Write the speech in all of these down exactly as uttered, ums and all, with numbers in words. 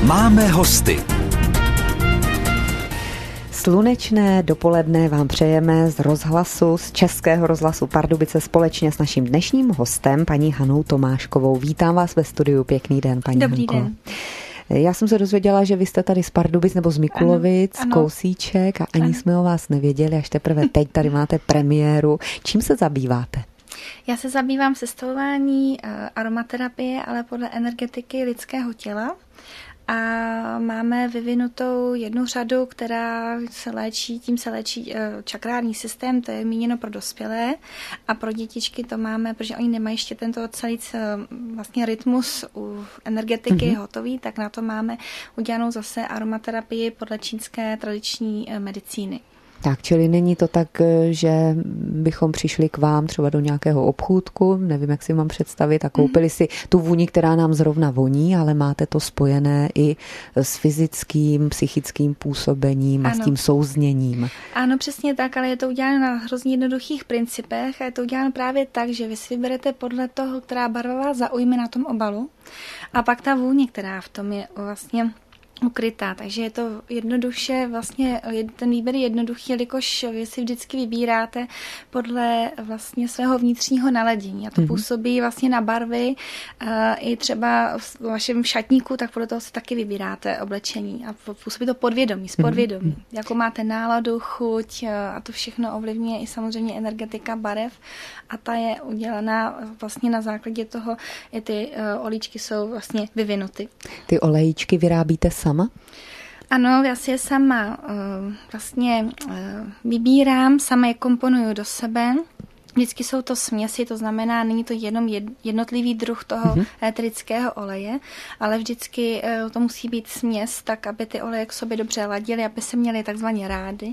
Máme hosty. Slunečné dopoledne vám přejeme z rozhlasu, z Českého rozhlasu Pardubice společně s naším dnešním hostem, paní Hanou Tomáškovou. Vítám vás ve studiu. Pěkný den, paní Dobrý Hanko. den. Já jsem se dozvěděla, že vy jste tady z Pardubic nebo z Mikulovic, ano, ano. kousíček a ani ano. jsme o vás nevěděli, až teprve teď tady máte premiéru. Čím se zabýváte? Já se zabývám sestavování aromaterapie, ale podle energetiky lidského těla. A máme vyvinutou jednu řadu, která se léčí, tím se léčí čakrární systém, to je míněno pro dospělé a pro dětičky to máme, protože oni nemají ještě tento celý vlastně rytmus u energetiky mm-hmm. hotový, tak na to máme udělanou zase aromaterapii podle čínské tradiční medicíny. Tak, čili není to tak, že bychom přišli k vám třeba do nějakého obchůdku, nevím, jak si mám představit, a koupili si tu vůni, která nám zrovna voní, ale máte to spojené i s fyzickým, psychickým působením a ano. s tím souzněním. Ano, přesně tak, ale je to uděláno na hrozně jednoduchých principech a je to uděláno právě tak, že vy si vyberete podle toho, která barva vás zaujme na tom obalu a pak ta vůně, která v tom je vlastně ukrytá, takže je to jednoduše, vlastně ten výběr je jednoduchý, jelikož vy si vždycky vybíráte podle vlastně svého vnitřního naladění a to mm-hmm. působí vlastně na barvy uh, i třeba v vašem šatníku, tak podle toho si taky vybíráte oblečení a působí to podvědomí, z podvědomí. Mm-hmm. Jako máte náladu, chuť uh, a to všechno ovlivňuje i samozřejmě energetika barev a ta je udělaná vlastně na základě toho, i ty uh, olíčky jsou vlastně vyvinuty. Ty olejčky vyrábíte sama? Ano, já si je sama uh, vlastně uh, vybírám, sama je komponuju do sebe. Vždycky jsou to směsi, to znamená, není to jenom jednotlivý druh toho mm-hmm. eterického oleje, ale vždycky uh, to musí být směs, tak aby ty oleje k sobě dobře ladily, aby se měly takzvaně rády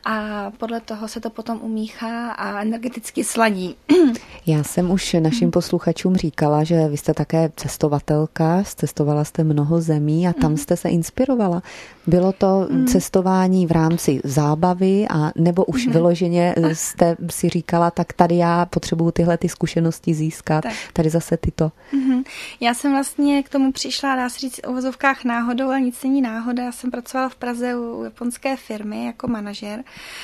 a podle toho se to potom umíchá a energeticky sladí. Já jsem už našim posluchačům říkala, že vy jste také cestovatelka, cestovala jste mnoho zemí a tam jste se inspirovala. Bylo to cestování v rámci zábavy a nebo už vyloženě jste si říkala, tak tady já potřebuju tyhle ty zkušenosti získat, tak. tady zase tyto. Já jsem vlastně k tomu přišla, dá se říct, o uvozovkách náhodou, ale nic není náhoda. Já jsem pracovala v Praze u japonské firmy jako manažer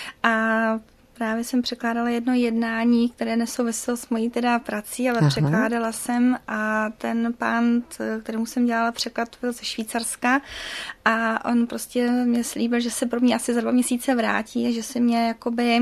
a právě jsem překládala jedno jednání, které nesouviselo s mojí teda prací, ale Aha. překládala jsem a ten pán, kterému jsem dělala překlad, byl ze Švýcarska a on prostě mě slíbil, že se pro mě asi za dva měsíce vrátí a že se mě jakoby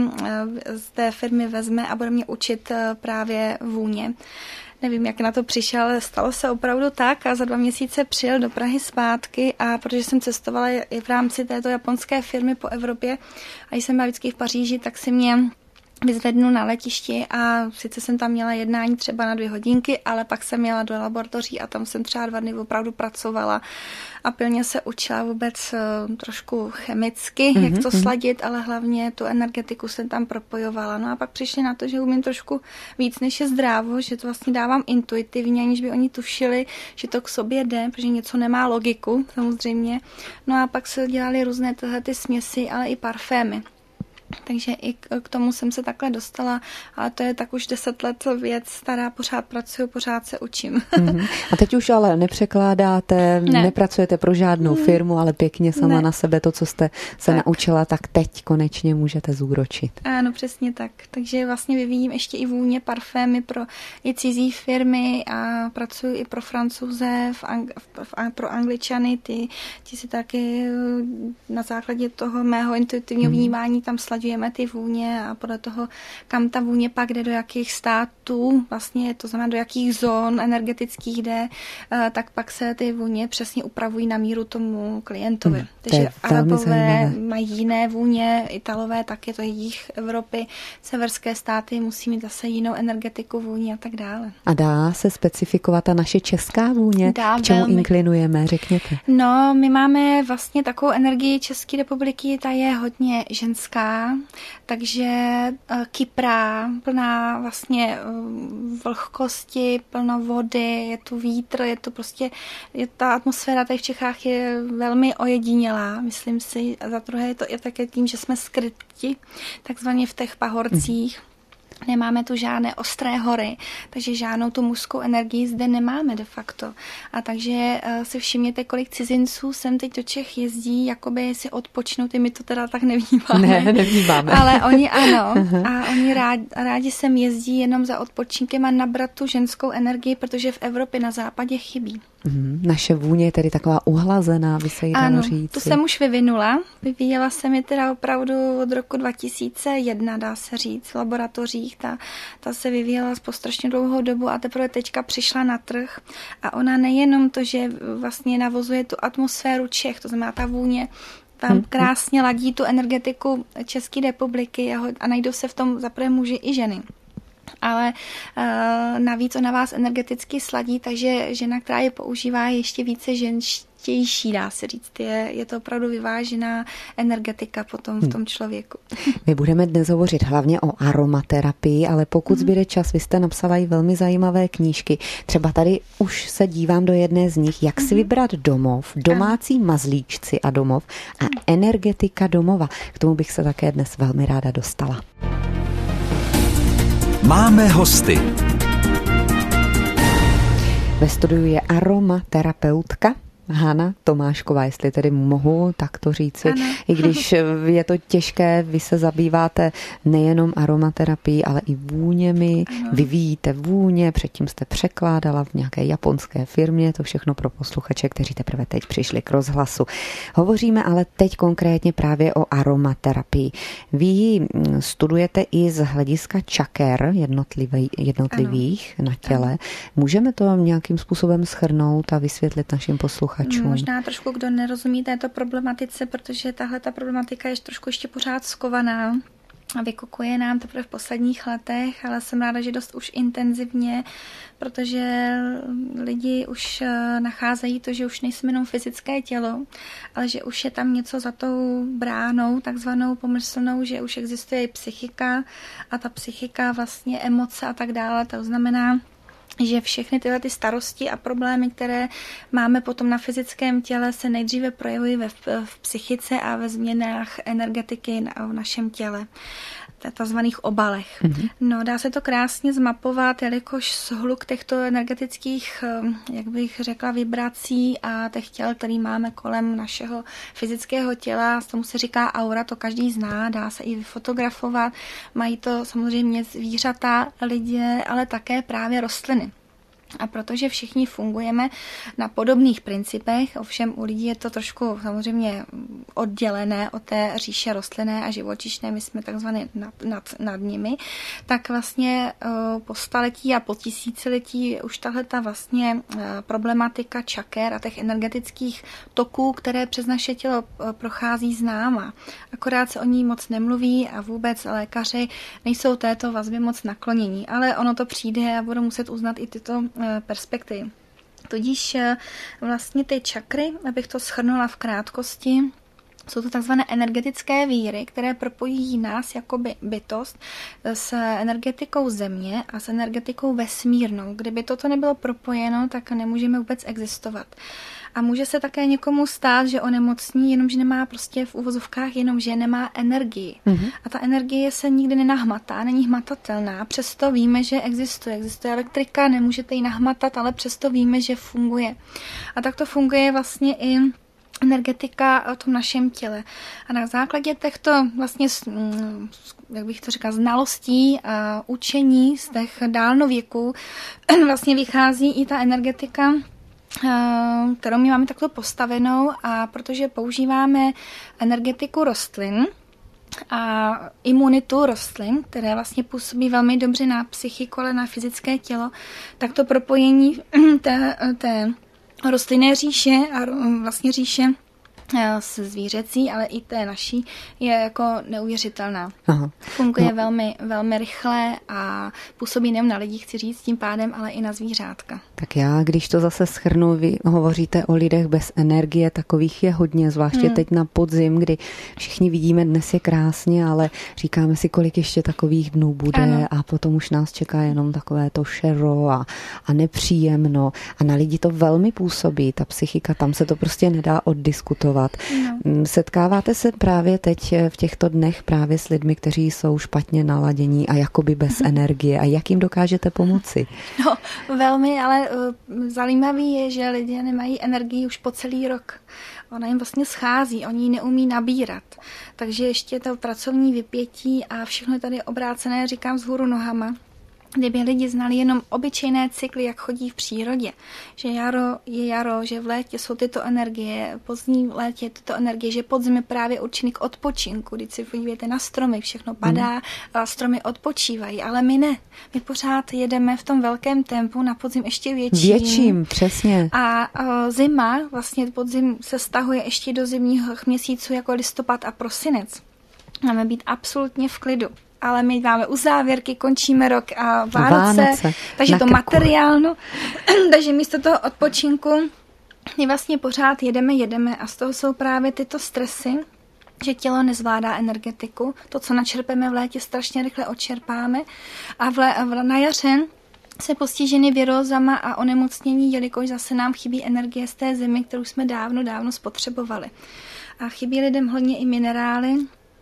z té firmy vezme a bude mě učit právě vůně. Nevím, jak na to přišel, ale stalo se opravdu tak a za dva měsíce přijel do Prahy zpátky a protože jsem cestovala i v rámci této japonské firmy po Evropě a jsem byla vždycky v Paříži, tak si mě vyzvednul na letišti a sice jsem tam měla jednání třeba na dvě hodinky, ale pak jsem jela do laboratoří a tam jsem třeba dva dny opravdu pracovala a pilně se učila vůbec uh, trošku chemicky, mm-hmm, jak to sladit, ale hlavně tu energetiku jsem tam propojovala. No a pak přišli na to, že umím trošku víc, než je zdrávo, že to vlastně dávám intuitivně, aniž by oni tušili, že to k sobě jde, protože něco nemá logiku, samozřejmě. No a pak se dělaly různé tyhle ty směsi, ale i parfémy. Takže i k tomu jsem se takhle dostala, ale to je tak už deset let věc stará, pořád pracuju, pořád se učím. Mm-hmm. A teď už ale nepřekládáte, ne. nepracujete pro žádnou firmu, ale pěkně sama ne. na sebe to, co jste se tak. naučila, tak teď konečně můžete zúročit. Ano, přesně tak. Takže vlastně vyvíjím ještě i vůně, parfémy pro i cizí firmy a pracuji i pro Francouze, v Ang- v, pro Angličany, ty, ty si taky na základě toho mého intuitivního mm. vnímání tam sladujeme ty vůně a podle toho, kam ta vůně pak jde, do jakých států, vlastně to znamená, do jakých zón energetických jde, tak pak se ty vůně přesně upravují na míru tomu klientovi. Hmm, Takže Arabové mají jiné vůně, Italové taky, to je jich Evropy, severské státy musí mít zase jinou energetiku vůní a tak dále. A dá se specifikovat ta naše česká vůně? Dá, k čemu velmi. inklinujeme, řekněte? No, my máme vlastně takovou energii České republiky, ta je hodně ženská, takže kyprá, plná vlastně vlhkosti, plno vody, je tu vítr, je tu prostě, je ta atmosféra tady v Čechách je velmi ojedinělá, myslím si. A za druhé je to i také tím, že jsme skryti, takzvaně v těch pahorcích. Nemáme tu žádné ostré hory, takže žádnou tu mužskou energii zde nemáme de facto. A takže si všimněte, kolik cizinců sem teď do Čech jezdí, jakoby si odpočnout, my to teda tak nevnímáme. Ne, nevnímáme. Ale oni ano. A oni rádi, rádi sem jezdí jenom za odpočinkem a nabrat tu ženskou energii, protože v Evropě na západě chybí. Mm, naše vůně je tedy taková uhlazená, by se jí dalo říct. Ano, tu jsem už vyvinula. Vyvíjela jsem je teda opravdu od roku dva tisíce jedna, dá se říct, v laboratořích. Ta, ta se vyvíjela po strašně dlouhou dobu a teprve teďka přišla na trh. A ona nejenom to, že vlastně navozuje tu atmosféru Čech, to znamená ta vůně, tam krásně ladí tu energetiku České republiky a, a najdou se v tom zaprvé muži i ženy. Ale uh, navíc ona vás energeticky sladí, takže žena, která je používá, je ještě více ženštější, dá se říct. Je, je to opravdu vyvážená energetika potom v tom člověku. My budeme dnes hovořit hlavně o aromaterapii, ale pokud zbyde čas, vy jste napsala i velmi zajímavé knížky. Třeba tady už se dívám do jedné z nich, jak si vybrat domov, domácí mazlíčci a domov a energetika domova. K tomu bych se také dnes velmi ráda dostala. Máme hosty. Ve studiu je aromaterapeutka Hana Tomášková, jestli tedy mohu takto říci. Ano. I když je to těžké, vy se zabýváte nejenom aromaterapií, ale i vůněmi, ano. Vyvíjíte vůně, předtím jste překládala v nějaké japonské firmě, to všechno pro posluchače, kteří teprve teď přišli k rozhlasu. Hovoříme ale teď konkrétně právě o aromaterapii. Vy ji studujete i z hlediska čaker jednotlivý, jednotlivých ano. na těle. Ano. Můžeme to nějakým způsobem shrnout a vysvětlit našim posluchačům? Možná trošku, kdo nerozumí této problematice, protože tahle ta problematika je trošku ještě pořád skovaná a vykukuje nám teprve v posledních letech, ale jsem ráda, že dost už intenzivně, protože lidi už nacházejí to, že už nejsme jenom fyzické tělo, ale že už je tam něco za tou bránou, takzvanou pomyslnou, že už existuje i psychika a ta psychika vlastně emoce a tak dále, to znamená, že všechny tyhle ty starosti a problémy, které máme potom na fyzickém těle, se nejdříve projevují ve, v psychice a ve změnách energetiky na, v našem těle, takzvaných obalech. Mm-hmm. No, dá se to krásně zmapovat, jelikož shluk těchto energetických, jak bych řekla, vibrací a těch těl, který máme kolem našeho fyzického těla, tomu se říká aura, to každý zná, dá se i vyfotografovat, mají to samozřejmě zvířata, lidé, ale také právě rostliny. A protože všichni fungujeme na podobných principech, ovšem u lidí je to trošku samozřejmě oddělené od té říše rostlinné a živočišné, my jsme takzvaně nad, nad, nad nimi, tak vlastně po staletí a po tisíciletí už tahle ta vlastně problematika čaker a těch energetických toků, které přes naše tělo prochází, známa. Akorát se o ní moc nemluví a vůbec lékaři nejsou této vazbě moc naklonění, ale ono to přijde a budou muset uznat i tyto perspektivy. Tudíž vlastně ty čakry, abych to shrnula v krátkosti, jsou to takzvané energetické víry, které propojí nás jako by bytost s energetikou země a s energetikou vesmírnou. Kdyby toto nebylo propojeno, tak nemůžeme vůbec existovat. A může se také někomu stát, že onemocní, jenomže nemá prostě v uvozovkách, jenomže nemá energii. Mm-hmm. A ta energie se nikdy nenahmatá, není hmatatelná. Přesto víme, že existuje. Existuje elektrika, nemůžete ji nahmatat, ale přesto víme, že funguje. A tak to funguje vlastně i energetika o tom našem těle. A na základě těchto vlastně, jak bych to říkala, znalostí a učení z těch dálnověků vlastně vychází i ta energetika, kterou my máme takto postavenou, a protože používáme energetiku rostlin a imunitu rostlin, které vlastně působí velmi dobře na psychiku, ale na fyzické tělo, tak to propojení té, té rostlinné říše a vlastně říše se zvířecí, ale i té naší je jako neuvěřitelná. Aha. Funguje no. velmi, velmi rychle a působí nejen na lidi, chci říct, tím pádem, ale i na zvířátka. Tak já, když to zase shrnu, vy hovoříte o lidech bez energie, takových je hodně, zvláště hmm. teď na podzim, kdy všichni vidíme, dnes je krásně, ale říkáme si, kolik ještě takových dnů bude ano. a potom už nás čeká jenom takové to šero a, a nepříjemno a na lidi to velmi působí, ta psychika, tam se to prostě nedá oddiskutovat. dělat. No. Setkáváte se právě teď v těchto dnech právě s lidmi, kteří jsou špatně naladění a jakoby bez energie a jak jim dokážete pomoci? No, velmi, ale uh, zajímavý je, že lidé nemají energii už po celý rok. Ona jim vlastně schází, oni ji neumí nabírat. Takže ještě to pracovní vypětí a všechno je tady obrácené, říkám, vzhůru nohama. Kdyby lidi znali jenom obyčejné cykly, jak chodí v přírodě, že jaro je jaro, že v létě jsou tyto energie, pozdní v létě je tyto energie, že podzim je právě určený k odpočinku, když si podívejte na stromy, všechno padá hmm. a stromy odpočívají, ale my ne. My pořád jedeme v tom velkém tempu, na podzim ještě větším. Větším, přesně. A, a zima, vlastně podzim se stahuje ještě do zimních měsíců jako listopad a prosinec. Máme být absolutně v klidu. Ale my máme uzávěrky, končíme rok a Vánoce, Vánoce takže to materiálno. Takže místo toho odpočinku my vlastně pořád jedeme, jedeme a z toho jsou právě tyto stresy, že tělo nezvládá energetiku. To, co načerpeme v létě, strašně rychle odčerpáme a v lé, v, na jaře se postiženy virózama a onemocnění, jelikož zase nám chybí energie z té zimy, kterou jsme dávno, dávno spotřebovali. A chybí lidem hodně i minerály,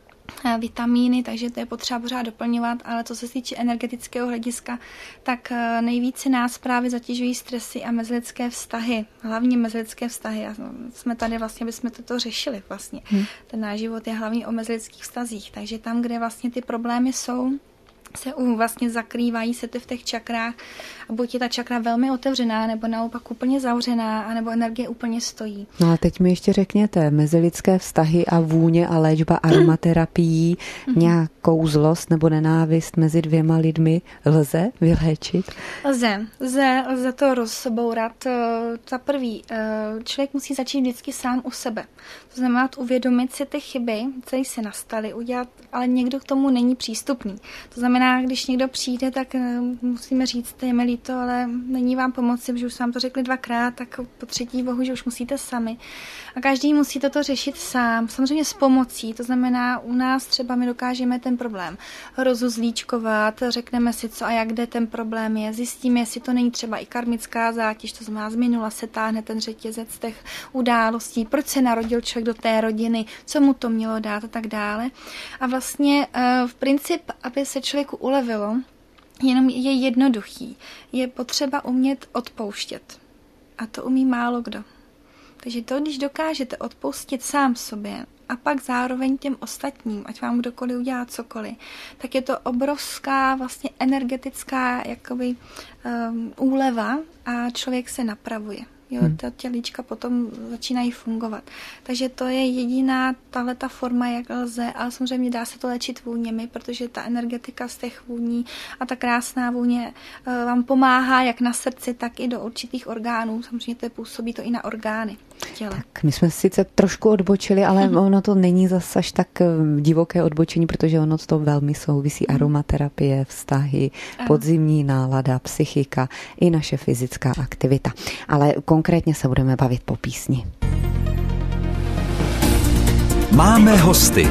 vitamíny, takže to je potřeba pořád doplňovat, ale co se týče energetického hlediska, tak nejvíce nás právě zatěžují stresy a mezilidské vztahy, hlavně mezilidské vztahy. A jsme tady vlastně, bychom toto řešili vlastně. Hmm. Ten náš život je hlavně o mezilidských vztazích, takže tam, kde vlastně ty problémy jsou, se vlastně zakrývají se ty v těch čakrách a buď je ta čakra velmi otevřená, nebo naopak úplně zavřená, anebo energie úplně stojí. No a teď mi ještě řekněte, mezilidské vztahy a vůně a léčba aromaterapií, mm-hmm. nějakou zlost nebo nenávist mezi dvěma lidmi lze vyléčit? Lze, lze, lze to rozbourat. Za prvý, člověk musí začít vždycky sám u sebe. To znamená uvědomit si ty chyby, které se nastaly, udělat, ale někdo k tomu není přístupný. To znamená, když někdo přijde, tak musíme říct, je mi líto, ale není vám pomoci, protože už vám to řekli dvakrát, tak po třetí bohu, že už musíte sami. A každý musí toto řešit sám, samozřejmě s pomocí. To znamená, u nás třeba my dokážeme ten problém rozuzlíčkovat, řekneme si, co a jak kde ten problém je, zjistíme, jestli to není třeba i karmická zátěž, to znamená, z minula se táhne ten řetězec těch událostí, proč se narodil člověk do té rodiny, co mu to mělo dát a tak dále. A vlastně v princip, aby se člověku ulevilo, jenom je jednoduchý. Je potřeba umět odpouštět. A to umí málo kdo. Takže to, když dokážete odpustit sám sobě a pak zároveň těm ostatním, ať vám kdokoliv udělá cokoliv, tak je to obrovská vlastně energetická jakoby um, úleva a člověk se napravuje. Jo, ta tělíčka potom začínají fungovat. Takže to je jediná tahleta forma, jak lze, ale samozřejmě dá se to léčit vůněmi, protože ta energetika z těch vůní a ta krásná vůně vám pomáhá jak na srdci, tak i do určitých orgánů. Samozřejmě to působí to i na orgány těla. Tak my jsme sice trošku odbočili, ale mm-hmm. ono to není zas až tak divoké odbočení, protože ono to velmi souvisí. Mm. Aromaterapie, vztahy, ano. Podzimní nálada, psychika i naše fyzická aktivita. Ale konkrétně se budeme bavit po písni. Máme hosty.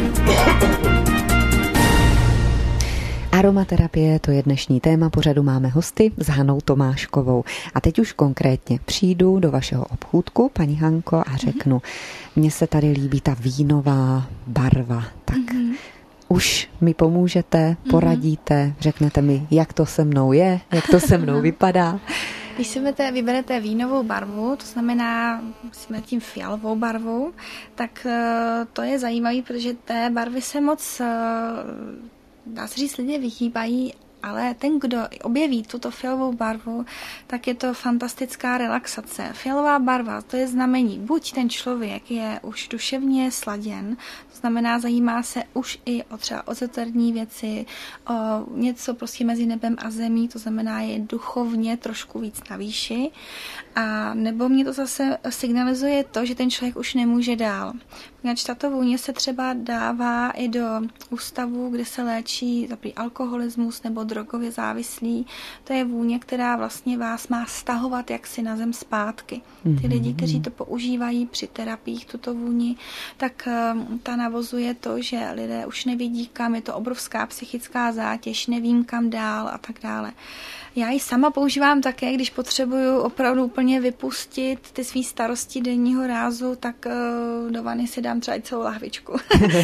Aromaterapie, to je dnešní téma pořadu Máme hosty s Hanou Tomáškovou. A teď už konkrétně přijdu do vašeho obchůdku, paní Hanko, a řeknu, mně se tady líbí ta vínová barva, tak mm-hmm. už mi pomůžete, poradíte, řeknete mi, jak to se mnou je, jak to se mnou vypadá. Když si vyberete vínovou barvu, to znamená jsme tím fialovou barvou, tak to je zajímavé, protože té barvy se moc, dá se říct, lidé vyhýbají, ale ten, kdo objeví tuto fialovou barvu, tak je to fantastická relaxace. Fialová barva, to je znamení, buď ten člověk je už duševně sladěn, to znamená, zajímá se už i o třeba ezoterní věci, o něco prostě mezi nebem a zemí, to znamená, je duchovně trošku víc na výši, a nebo mě to zase signalizuje to, že ten člověk už nemůže dál. Protože tato vůně se třeba dává i do ústavů, kde se léčí zaprý alkoholismus nebo drogově závislí. To je vůně, která vlastně vás má stahovat jaksi na zem zpátky. Ty lidi, kteří to používají při terapiích, tuto vůni, tak ta navozuje to, že lidé už nevidí kam, je to obrovská psychická zátěž, nevím kam dál a tak dále. Já ji sama používám také, když potřebuju opravdu úplně úplně vypustit ty svý starosti denního rázu, tak do vany si dám třeba i celou lahvičku.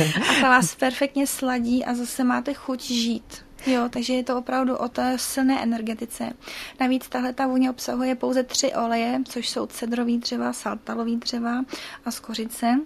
A ta vás perfektně sladí a zase máte chuť žít. Jo, takže je to opravdu o té silné energetice. Navíc tahle ta vůně obsahuje pouze tři oleje, což jsou cedrový dřeva, saltalový dřeva a skořice.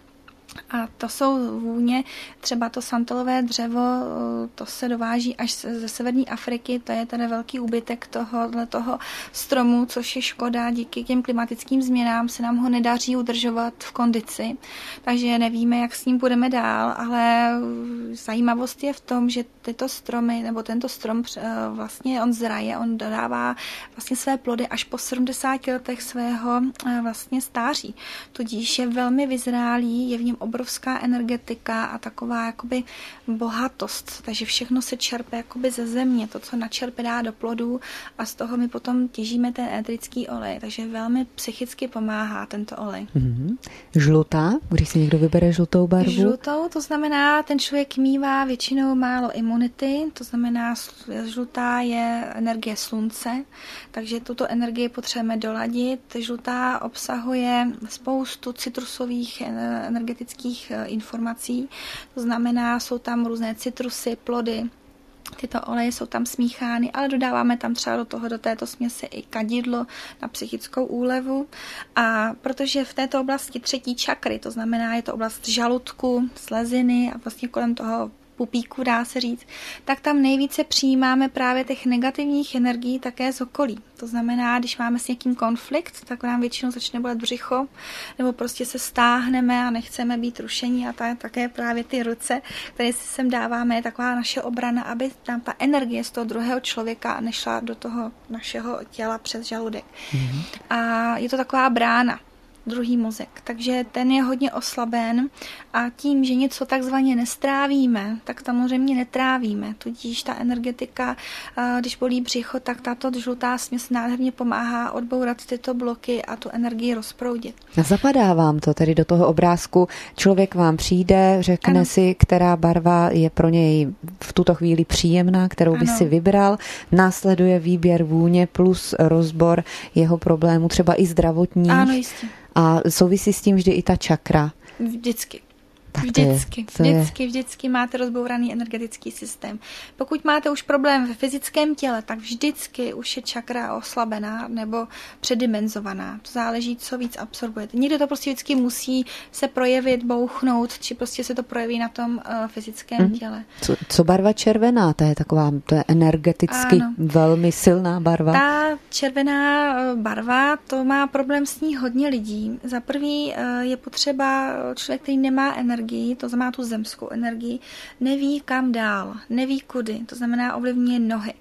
A to jsou vůně, třeba to santalové dřevo, to se dováží až ze severní Afriky, to je tedy velký úbytek tohohle toho stromu, což je škoda, díky těm klimatickým změnám se nám ho nedaří udržovat v kondici, takže nevíme, jak s ním budeme dál, ale zajímavost je v tom, že tyto stromy, nebo tento strom vlastně on zraje, on dodává vlastně své plody až po sedmdesáti letech svého vlastně stáří, tudíž je velmi vyzrálý, je v něm obrovská energetika a taková jakoby bohatost, takže všechno se čerpe jakoby ze země, to, co načerpe, dá do plodů a z toho my potom těžíme ten eterický olej, takže velmi psychicky pomáhá tento olej. Mm-hmm. Žlutá, když si někdo vybere žlutou barvu? Žlutou, to znamená, ten člověk mívá většinou málo imunity, to znamená, žlutá je energie slunce, takže tuto energii potřebujeme doladit. Žlutá obsahuje spoustu citrusových energetických informací, to znamená, jsou tam různé citrusy, plody, tyto oleje jsou tam smíchány, ale dodáváme tam třeba do toho, do této směsi i kadidlo na psychickou úlevu. A protože v této oblasti třetí čakry, to znamená, je to oblast žaludku, sleziny a vlastně kolem toho pupíku, dá se říct, tak tam nejvíce přijímáme právě těch negativních energií také z okolí. To znamená, když máme s někým konflikt, tak nám většinou začne bolet břicho, nebo prostě se stáhneme a nechceme být rušení a ta, také právě ty ruce, které si sem dáváme, je taková naše obrana, aby tam ta energie z toho druhého člověka nešla do toho našeho těla přes žaludek. Mm-hmm. A je to taková brána. Druhý mozek, takže ten je hodně oslaben a tím, že něco takzvaně nestrávíme, tak samozřejmě netrávíme, tudíž ta energetika, když bolí břicho, tak tato žlutá směs nádherně pomáhá odbourat tyto bloky a tu energii rozproudit. A zapadá vám to tedy do toho obrázku, člověk vám přijde, řekne ano. si, která barva je pro něj v tuto chvíli příjemná, kterou by ano. si vybral, následuje výběr vůně plus rozbor jeho problémů, třeba i zdravotních. Ano, jistě. A souvisí s tím vždy i ta čakra? Vždycky. Tak vždycky, je, vždycky, vždycky máte rozbouraný energetický systém. Pokud máte už problém ve fyzickém těle, tak vždycky už je čakra oslabená nebo předimenzovaná. To záleží, co víc absorbujete. Někdy to prostě vždycky musí se projevit, bouchnout, či prostě se to projeví na tom uh, fyzickém hmm. těle. Co, co barva červená? To je taková, to je energeticky ano. velmi silná barva. Ta červená barva, to má problém s ní hodně lidí. Za prvý uh, je potřeba člověk, který nemá energii, to znamená tu zemskou energii, neví kam dál, neví kudy, to znamená ovlivňuje nohy.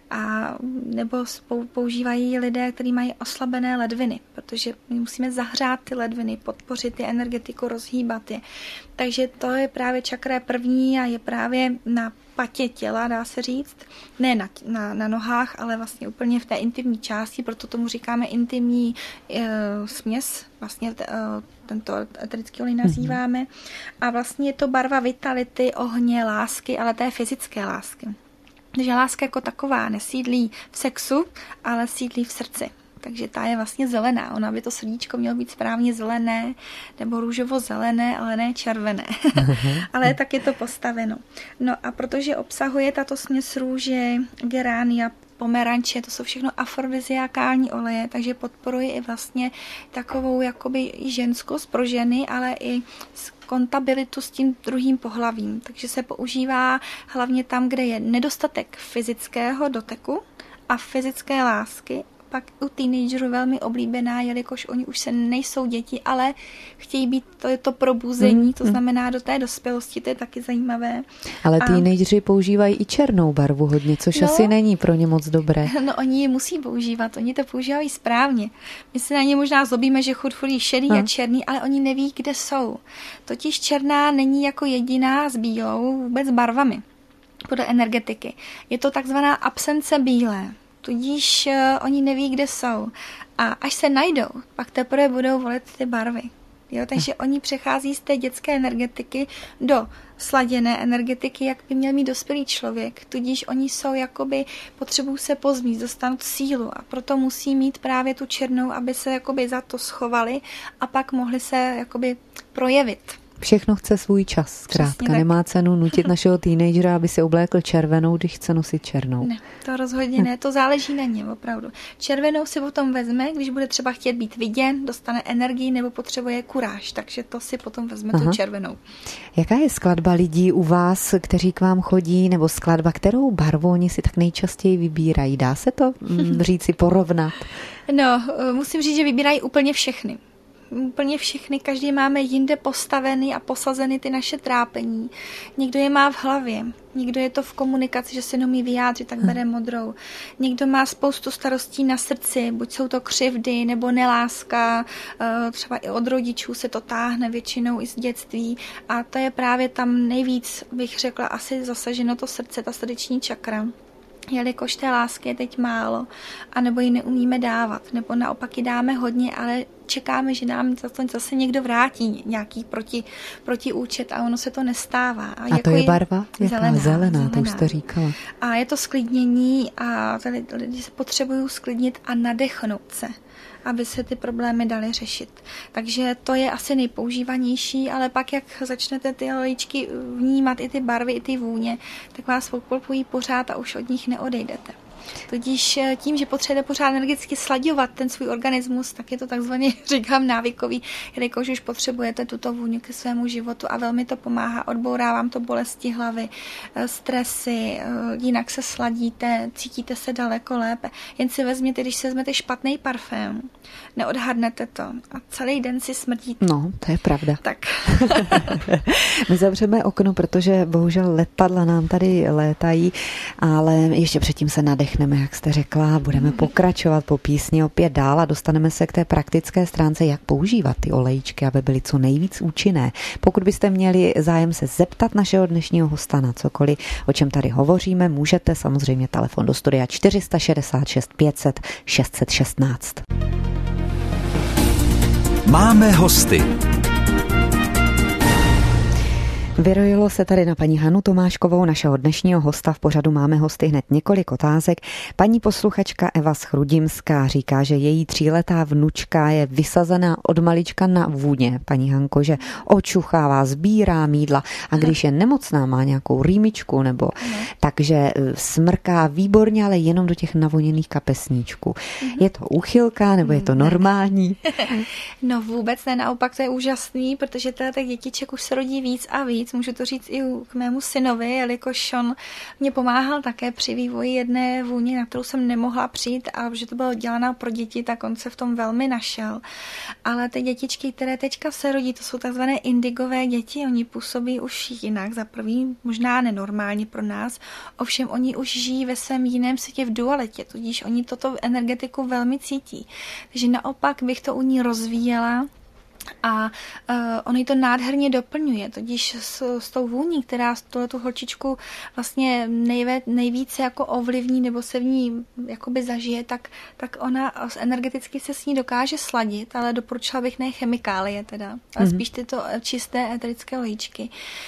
A nebo používají lidé, kteří mají oslabené ledviny, protože my musíme zahřát ty ledviny, podpořit je energetiku, rozhýbat je. Takže to je právě čakra první a je právě na patě těla, dá se říct, ne na, na, na nohách, ale vlastně úplně v té intimní části, proto tomu říkáme intimní e, směs, vlastně e, tento eterický olej nazýváme. A vlastně je to barva vitality, ohně, lásky, ale té fyzické lásky. Takže láska jako taková nesídlí v sexu, ale sídlí v srdci. Takže ta je vlastně zelená. Ona by to srdíčko mělo být správně zelené nebo růžovo-zelené, ale ne červené. Ale tak je to postaveno. No a protože obsahuje tato směs růže, geránia, pomeranče, to jsou všechno afrodiziakální oleje, takže podporuje i vlastně takovou jakoby ženskost pro ženy, ale i kontabilitu s tím druhým pohlavím. Takže se používá hlavně tam, kde je nedostatek fyzického doteku a fyzické lásky. Pak u teenagerů velmi oblíbená, jelikož oni už se nejsou děti, ale chtějí být, to je to probuzení, to znamená do té dospělosti, to je taky zajímavé. Ale teenageři používají i černou barvu hodně, což no, asi není pro ně moc dobré. No oni ji musí používat, oni to používají správně. My se na ně možná zlobíme, že chud furt šedý no. a černý, ale oni neví, kde jsou. Totiž černá není jako jediná s bílou vůbec barvami podle energetiky. Je to takzvaná absence bílé. Tudíž uh, oni neví, kde jsou. A až se najdou, pak teprve budou volit ty barvy. Jo? Takže no. oni přechází z té dětské energetiky do sladěné energetiky, jak by měl mít dospělý člověk. Tudíž oni jsou jakoby, potřebují se pozmít, dostanou sílu a proto musí mít právě tu černou, aby se jakoby za to schovali a pak mohli se jakoby projevit. Všechno chce svůj čas, zkrátka. Nemá cenu nutit našeho teenagera, aby si oblékl červenou, když chce nosit černou. Ne, to rozhodně ne, to záleží na něm, opravdu. Červenou si potom vezme, když bude třeba chtět být viděn, dostane energii nebo potřebuje kuráž, takže to si potom vezme Aha. tu červenou. Jaká je skladba lidí u vás, kteří k vám chodí, nebo skladba, kterou barvu oni si tak nejčastěji vybírají? Dá se to říci, porovnat? No, musím říct, že vybírají úplně všechny. Úplně všechny, každý máme jinde postavený a posazeny ty naše trápení. Někdo je má v hlavě, někdo je to v komunikaci, že se neumí vyjádřit, tak bere modrou. Někdo má spoustu starostí na srdci, buď jsou to křivdy nebo neláska, třeba i od rodičů se to táhne většinou i z dětství a to je právě tam nejvíc, bych řekla, asi zasaženo to srdce, ta srdeční čakra. Jelikož té lásky je teď málo, anebo ji neumíme dávat, nebo naopak ji dáme hodně, ale čekáme, že nám zase někdo vrátí nějaký proti, protiúčet a ono se to nestává. A, a jako to je barva? Jaká? Zelená, zelená, zelená, to už jste říkala. A je to sklidnění a lidi se potřebují sklidnit a nadechnout se, aby se ty problémy daly řešit. Takže to je asi nejpoužívanější, ale pak, jak začnete ty olejčky vnímat, i ty barvy, i ty vůně, tak vás obklopují pořád a už od nich neodejdete. Tudíž tím, že potřebujete pořád energicky slaďovat ten svůj organismus, tak je to takzvaně, říkám, návykový, jelikož už potřebujete tuto vůni ke svému životu a velmi to pomáhá. Odbourá vám to bolesti hlavy, stresy, jinak se sladíte, cítíte se daleko lépe. Jen si vezměte, když se vezmete špatný parfém, neodhadnete to a celý den si smrdíte. No, to je pravda. Tak. My zavřeme okno, protože bohužel letadla nám tady létají, ale ještě předtím se nadechneme, jak jste řekla, budeme pokračovat po písni opět dál a dostaneme se k té praktické stránce, jak používat ty olejčky, aby byly co nejvíc účinné. Pokud byste měli zájem se zeptat našeho dnešního hosta na cokoliv, o čem tady hovoříme, můžete samozřejmě telefon do studia čtyři šedesát šest pět set šest set šestnáct. Máme hosty. Vyrojilo se tady na paní Hanu Tomáškovou, našeho dnešního hosta. V pořadu Máme hosty hned několik otázek. Paní posluchačka Eva Schrudimská říká, že její tříletá vnučka je vysazená od malička na vůně, paní Hanko, že očuchává, sbírá mýdla a když je nemocná, má nějakou rýmičku nebo takže smrká výborně, ale jenom do těch navoněných kapesníčků. Je to úchylka nebo je to normální? No vůbec ne, naopak to je úžasný, protože teda těch dětiček už se rodí víc a víc. Můžu to říct i k mému synovi, jelikož on mě pomáhal také při vývoji jedné vůně, na kterou jsem nemohla přijít a že to bylo dělané pro děti, tak on se v tom velmi našel. Ale ty dětičky, které teďka se rodí, to jsou takzvané indigové děti, oni působí už jinak, za prvý možná nenormálně pro nás, ovšem oni už žijí ve svém jiném světě v dualitě, tudíž oni toto energetiku velmi cítí. Takže naopak bych to u ní rozvíjela. A uh, on ji to nádherně doplňuje, tudíž s, s tou vůní, která tu holčičku vlastně nejvé, nejvíce jako ovlivní nebo se v ní jakoby zažije, tak, tak ona energeticky se s ní dokáže sladit, ale doporučila bych ne chemikálie teda, ale mm-hmm. spíš tyto čisté eterické olejčky.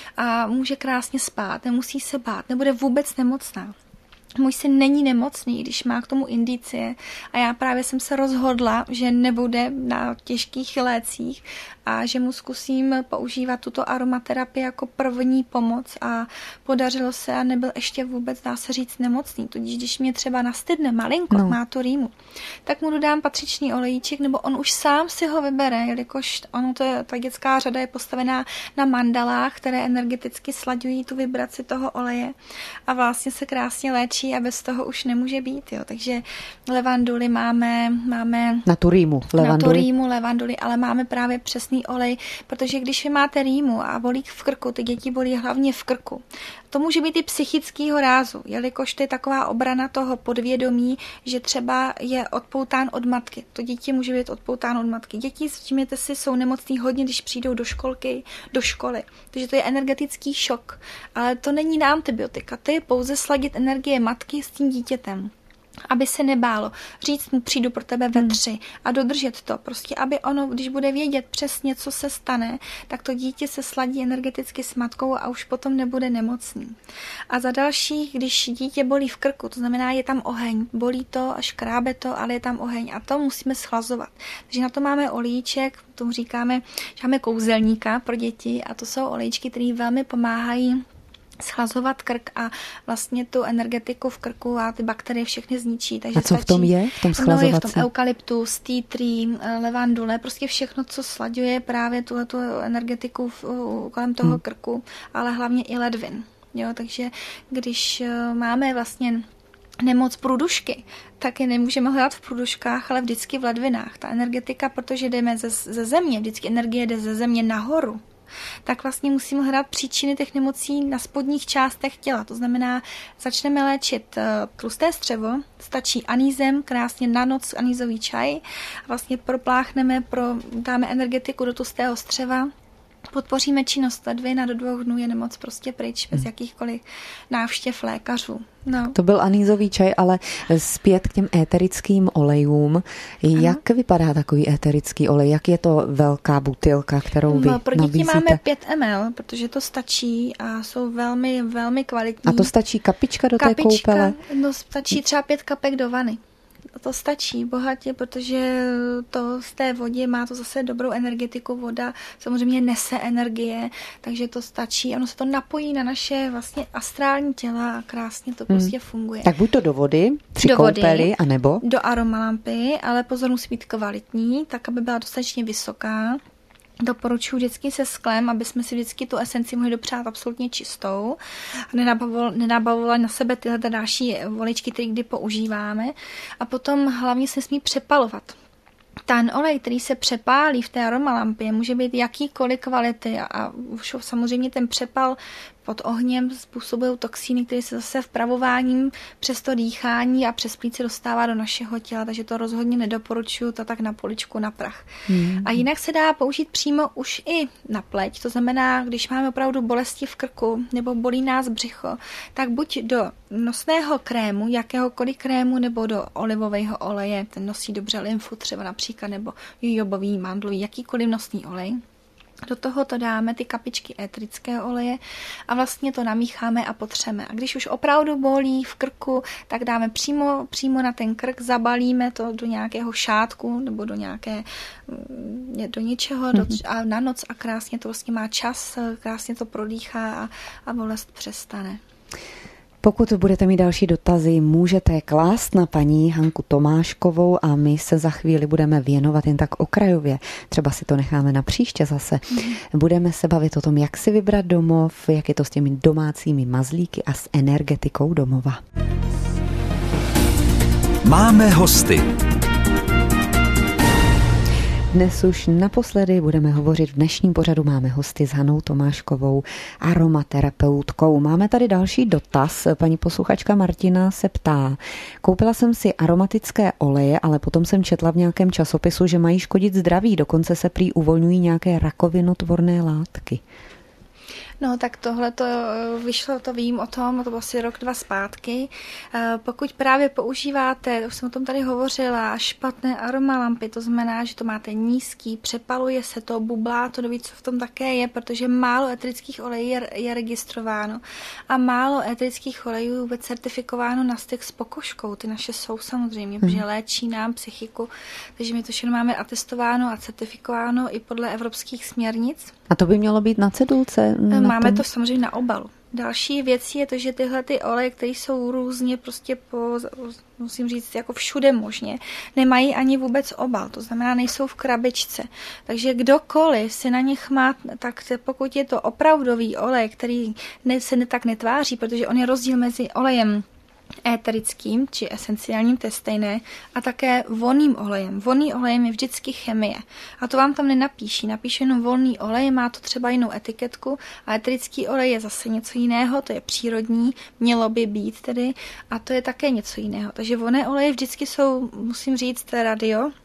A může krásně spát, nemusí se bát, nebude vůbec nemocná. Můj syn není nemocný, když má k tomu indicie a já právě jsem se rozhodla, že nebude na těžkých lécích a že mu zkusím používat tuto aromaterapii jako první pomoc a podařilo se a nebyl ještě vůbec, dá se říct, nemocný. Tudíž když mě třeba nastydne malinko, no. má tu rýmu, tak mu dodám patřičný olejček nebo on už sám si ho vybere, jelikož ono to je, ta dětská řada je postavená na mandalách, které energeticky slaďují tu vibraci toho oleje a vlastně se krásně léčí a bez toho už nemůže být. Jo. Takže levanduly máme, máme na tu rýmu, levanduly. Na tu rýmu, levanduly, ale máme právě přesný olej, protože když vy máte rýmu a bolí v krku, ty děti bolí hlavně v krku. To může být i psychického rázu, jelikož to je taková obrana toho podvědomí, že třeba je odpoután od matky. To dítě může být odpoután od matky. Děti, všimněte si, jsou nemocný hodně, když přijdou do školky, do školy. Takže to je energetický šok. Ale to není na antibiotika, to je pouze sladit energie matky s tím dítětem. aby se nebálo. Říct mu, přijdu pro tebe ve tři a dodržet to. Prostě, aby ono, když bude vědět přesně, co se stane, tak to dítě se sladí energeticky s matkou a už potom nebude nemocný. A za další, když dítě bolí v krku, to znamená, je tam oheň, bolí to a škrábe to, ale je tam oheň a to musíme schlazovat. Takže na to máme olíček, tomu říkáme, že máme kouzelníka pro děti a to jsou olejčky, které velmi pomáhají schlazovat krk a vlastně tu energetiku v krku a ty bakterie všechny zničí. Takže a co v tom je? V tom schlazovací? No je v tom eukalyptus, tea tree, levandule, prostě všechno, co slaďuje právě tuhletu energetiku v, kolem toho hmm. krku, ale hlavně i ledvin. Jo, takže když máme vlastně nemoc průdušky, tak je nemůžeme hledat v průduškách, ale vždycky v ledvinách. Ta energetika, protože jdeme ze, ze země, vždycky energie jde ze země nahoru, tak vlastně musíme hledat příčiny těch nemocí na spodních částech těla. To znamená, začneme léčit tlusté střevo, stačí anízem, krásně na noc anízový čaj, a vlastně propláchneme, pro, dáme energetiku do tlustého střeva, podpoříme činnost ledvin a do dvou dnů je nemoc prostě pryč, bez jakýchkoliv návštěv lékařů. No. To byl anízový čaj, ale zpět k těm éterickým olejům. Jak ano. vypadá takový éterický olej? Jak je to velká butilka, kterou vy no, pro děti nabízíte? Máme pět mililitrů, protože to stačí a jsou velmi, velmi kvalitní. A to stačí kapička do kapička, té koupele? No stačí třeba pět kapek do vany. To stačí bohatě, protože to z té vodě má to zase dobrou energetiku. Voda samozřejmě nese energie, takže to stačí. Ono se to napojí na naše vlastně astrální těla a krásně to prostě hmm. funguje. Tak buď to do vody, při do koupeli, vody, anebo? Do aromalampy, ale pozor, musí být kvalitní, tak aby byla dostatečně vysoká. Doporučuji vždycky se sklem, aby jsme si vždycky tu esenci mohli dopřát absolutně čistou a nenabavovali na sebe tyhle další voličky, které kdy používáme. A potom hlavně se smí přepalovat. Ten olej, který se přepálí v té aromalampě, může být jakýkoliv kvality a už samozřejmě ten přepal pod ohněm způsobují toxíny, které se zase vpravováním přes to dýchání a přes plíce dostává do našeho těla, takže to rozhodně nedoporučuju to tak na poličku na prach. Hmm. A jinak se dá použít přímo už i na pleť, to znamená, když máme opravdu bolesti v krku nebo bolí nás břicho, tak buď do nosného krému, jakéhokoliv krému, nebo do olivového oleje, ten nosí dobře lymfu třeba například, nebo jojobový, mandlový, jakýkoliv nosný olej. Do toho to dáme ty kapičky éterického oleje a vlastně to namícháme a potřeme. A když už opravdu bolí v krku, tak dáme přímo, přímo na ten krk, zabalíme to do nějakého šátku nebo do nějaké, do něčeho mm-hmm. do, a na noc a krásně to vlastně má čas, krásně to prodýchá a, a bolest přestane. Pokud budete mít další dotazy, můžete je klást na paní Hanku Tomáškovou a my se za chvíli budeme věnovat jen tak okrajově. Třeba si to necháme na příště zase. Mm. Budeme se bavit o tom, jak si vybrat domov, jak je to s těmi domácími mazlíky a s energetikou domova. Máme hosty. Dnes už naposledy budeme hovořit v dnešním pořadu. Máme hosty s Hanou Tomáškovou, aromaterapeutkou. Máme tady další dotaz. Paní posluchačka Martina se ptá. Koupila jsem si aromatické oleje, ale potom jsem četla v nějakém časopisu, že mají škodit zdraví. Dokonce se prý uvolňují nějaké rakovinotvorné látky. No tak tohle to vyšlo, to vím o tom, to bylo asi rok, dva zpátky. Pokud právě používáte, už jsem o tom tady hovořila, špatné aromalampy, to znamená, že to máte nízký, přepaluje se to, bublá to, doví, co v tom také je, protože málo eterických olejů je, je registrováno a málo eterických olejů je vůbec certifikováno na styk s pokožkou. Ty naše jsou samozřejmě, hmm. protože léčí nám psychiku, takže my to všechno máme atestováno a certifikováno i podle evropských směrnic. A to by mělo být na cedulce? Na Máme tom? to samozřejmě na obalu. Další věc je to, že tyhle ty oleje, které jsou různě prostě po, musím říct, jako všude možně, nemají ani vůbec obal, to znamená, nejsou v krabičce. Takže kdokoliv si na nich má, tak pokud je to opravdový olej, který ne, se ne, tak netváří, protože on je rozdíl mezi olejem éterickým, či esenciálním, to je stejné, a také vonným olejem. Vonný olejem je vždycky chemie. A to vám tam nenapíší. Napíše jenom volný olej, má to třeba jinou etiketku a eterický olej je zase něco jiného, to je přírodní, mělo by být tedy, a to je také něco jiného. Takže vonné oleje vždycky jsou, musím říct, radio,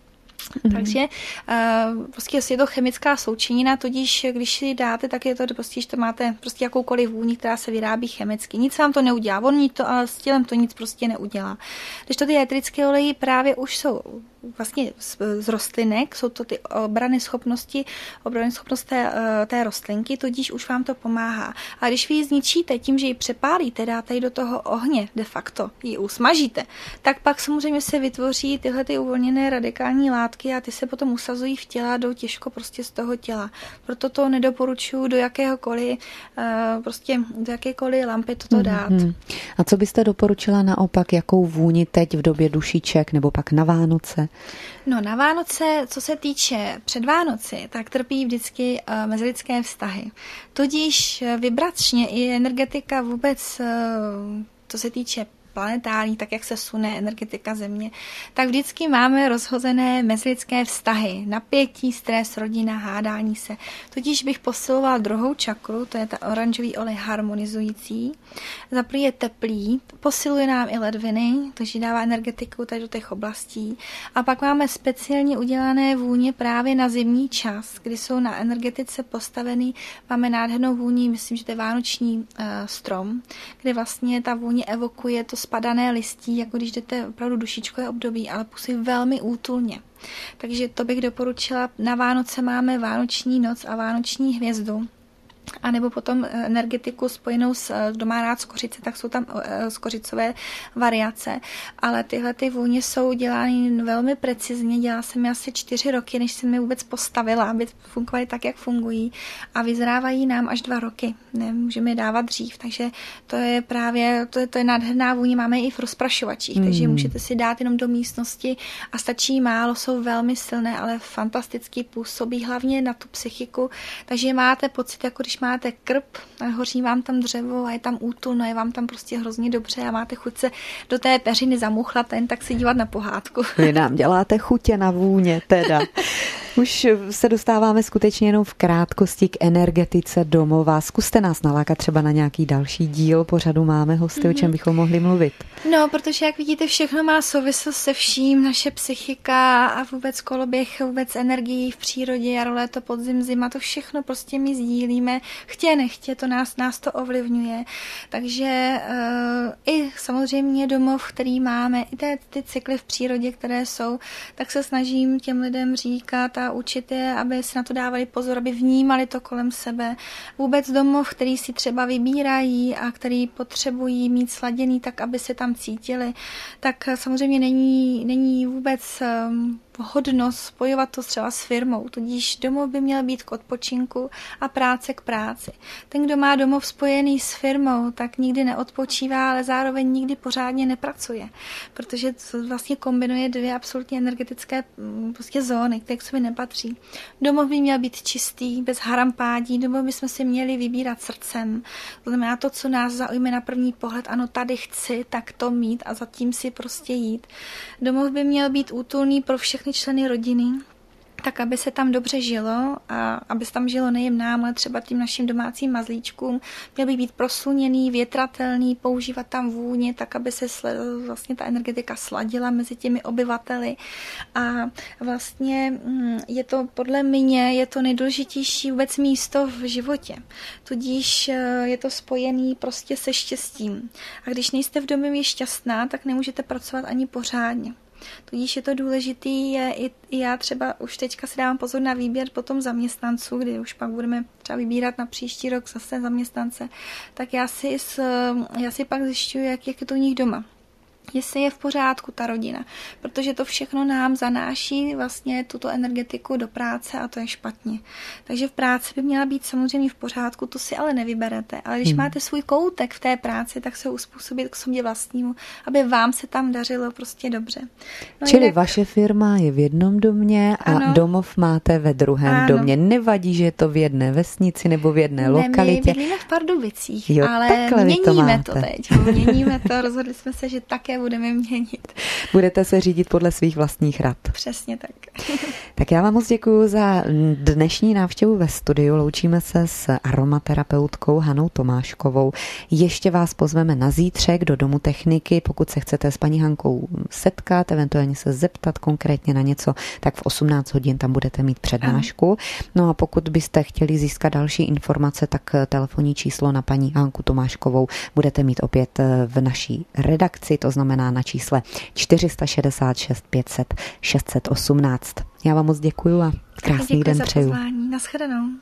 Mm. Takže uh, prostě je to chemická součinina, tudíž když si dáte, tak je to prostě, že to máte prostě jakoukoliv vůni, která se vyrábí chemicky. Nic vám to neudělá, on to, ale s tělem to nic prostě neudělá. Když to ty eterické oleje právě už jsou vlastně z, z rostlinek, jsou to ty obrany schopnosti, obrany schopnost té, té rostlinky, tudíž už vám to pomáhá. A když vy ji zničíte tím, že ji přepálíte, dáte ji do toho ohně, de facto ji usmažíte, tak pak samozřejmě se vytvoří tyhle ty uvolněné radikální látky a ty se potom usazují v těle a jdou těžko prostě z toho těla. Proto to nedoporučuji do jakéhokoliv, prostě do jakékoliv lampy toto dát. Mm-hmm. A co byste doporučila naopak, jakou vůni teď v době dušiček nebo pak na Vánoce? No na Vánoce, co se týče před Vánoci, tak trpí vždycky uh, mezilidské vztahy. Tudíž vibračně i energetika vůbec, uh, co se týče planetární, tak jak se sune energetika Země, tak vždycky máme rozhozené mezilidské vztahy, napětí, stres, rodina, hádání se. Tudíž bych posiloval druhou čakru, to je ta oranžový olej harmonizující. Za první je teplý, posiluje nám i ledviny, takže dává energetiku tady do těch oblastí. A pak máme speciálně udělané vůně právě na zimní čas, kdy jsou na energetice postavený, máme nádhernou vůni, myslím, že to je vánoční uh, strom, kde vlastně ta vůně evokuje to spadané listí, jako když jdete opravdu dušičkové období, ale působí velmi útulně. Takže to bych doporučila. Na Vánoce máme vánoční noc a vánoční hvězdu. A nebo potom energetiku spojenou s, kdo má rád skořice, tak jsou tam skořicové variace. Ale tyhle ty vůně jsou dělány velmi precizně. Dělala jsem je asi čtyři roky, než jsem je vůbec postavila, aby fungovaly tak, jak fungují. A vyzrávají nám až dva roky. Nemůžeme je dávat dřív, takže to je právě, to je, to je nádherná vůně. Máme i v rozprašovačích, mm. takže můžete si dát jenom do místnosti a stačí málo, jsou velmi silné, ale fantasticky působí hlavně na tu psychiku. Takže máte pocit, jako když máte krb, hoří vám tam dřevo a je tam útulno, je vám tam prostě hrozně dobře a máte chuť se do té peřiny zamuchlat, jen tak si dívat na pohádku. Vy nám děláte chutě na vůně teda. Už se dostáváme skutečně jenom v krátkosti k energetice domova. Zkuste nás nalákat třeba na nějaký další díl. Pořadu máme hosty, mm-hmm. o čem bychom mohli mluvit. No, protože jak vidíte, všechno má souvislost se vším. Naše psychika a vůbec koloběh, vůbec energií v přírodě, jaro, léto, podzim, zima, to všechno prostě my sdílíme. Chtě, nechtě, to nás, nás to ovlivňuje. Takže uh, i samozřejmě domov, který máme, i ty, ty cykly v přírodě, které jsou, tak se snažím těm lidem říkat a učit je, aby si na to dávali pozor, aby vnímali to kolem sebe. Vůbec domov, který si třeba vybírají a který potřebují mít sladěný tak, aby se tam cítili, tak samozřejmě není, není vůbec um, hodnost spojovat to třeba s firmou. Tudíž domov by měl být k odpočinku a práce k práci. Ten, kdo má domov spojený s firmou, tak nikdy neodpočívá, ale zároveň nikdy pořádně nepracuje. Protože to vlastně kombinuje dvě absolutně energetické prostě zóny, které k sobě nepatří. Domov by měl být čistý, bez harampádí, domov bychom si měli vybírat srdcem. To znamená to, co nás zaujme na první pohled, ano, tady chci, tak to mít a zatím si prostě jít. Domov by měl být útulný pro všechny členy rodiny, tak aby se tam dobře žilo a aby se tam žilo nejen nám, ale třeba tím našim domácím mazlíčkům. Měl by být prosluněný, větratelný, používat tam vůně, tak aby se sl- vlastně ta energetika sladila mezi těmi obyvateli. A vlastně je to podle mě je to nejdůležitější vůbec místo v životě. Tudíž je to spojený prostě se štěstím. A když nejste v domě šťastná, tak nemůžete pracovat ani pořádně. Tudíž je to důležitý, je i, i já třeba už teďka si dávám pozor na výběr potom zaměstnanců, kdy už pak budeme třeba vybírat na příští rok zase zaměstnance, tak já si, s, já si pak zjišťuji, jak, jak je to u nich doma. Jestli je v pořádku ta rodina, protože to všechno nám zanáší vlastně tuto energetiku do práce a to je špatně. Takže v práci by měla být samozřejmě v pořádku, to si ale nevyberete. Ale když hmm. máte svůj koutek v té práci, tak se uspůsobit k sobě vlastnímu, aby vám se tam dařilo prostě dobře. No Čili jinak... vaše firma je v jednom domě a ano. domov máte ve druhém ano. domě. Nevadí, že je to v jedné vesnici nebo v jedné ne, lokalitě. My bydlíme v Pardubicích, jo, ale měníme to, to teď. Měníme to, rozhodli jsme se, že také nebudeme měnit. Budete se řídit podle svých vlastních rad. Přesně tak. Tak já vám moc děkuju za dnešní návštěvu ve studiu. Loučíme se s aromaterapeutkou Hanou Tomáškovou. Ještě vás pozveme na zítřek do Domu techniky. Pokud se chcete s paní Hankou setkat, eventuálně se zeptat konkrétně na něco, tak v osmnáct hodin tam budete mít přednášku. No a pokud byste chtěli získat další informace, tak telefonní číslo na paní Hanku Tomáškovou budete mít opět v naší redakci, to znamená na čísle čtyři šedesát šest pět set šest set osmnáct. Já vám moc děkuju a krásný den přeju. Naschledanou.